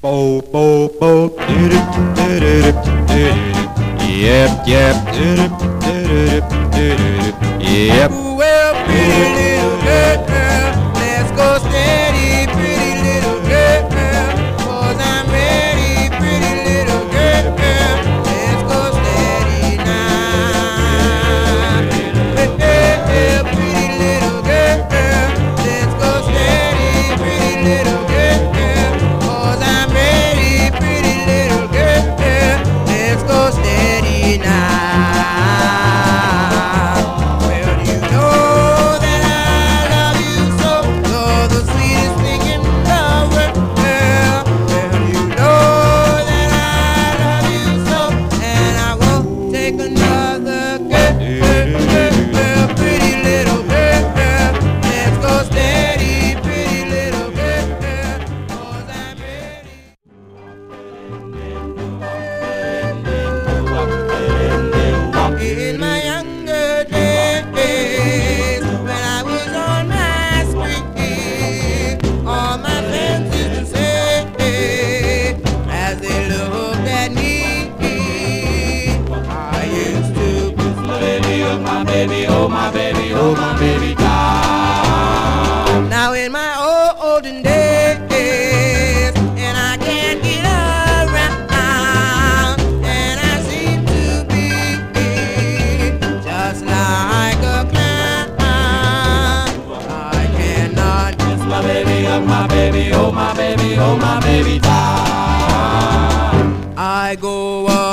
Bo, bo, bo, do-do, do-do, do-do. Yep, yep, do-do, do-do, do-do. Yep. Well, pretty little girl, let's go steady, pretty little girl, 'cause I'm ready, pretty little girl, let's go steady now. Hey, pretty little girl, let's go steady, pretty little girl, 'cause I'm ready, pretty little girl, let's go steady now. In my younger days, when I was on my spree, all my friends used to say, as they looked at me, I used to kiss my baby, oh my baby, oh my baby, oh my baby down. Now in my olden days, and I can't get around, and I seem to be just like a clown. I cannot kiss my baby, oh my baby, oh my baby, oh my baby down. I go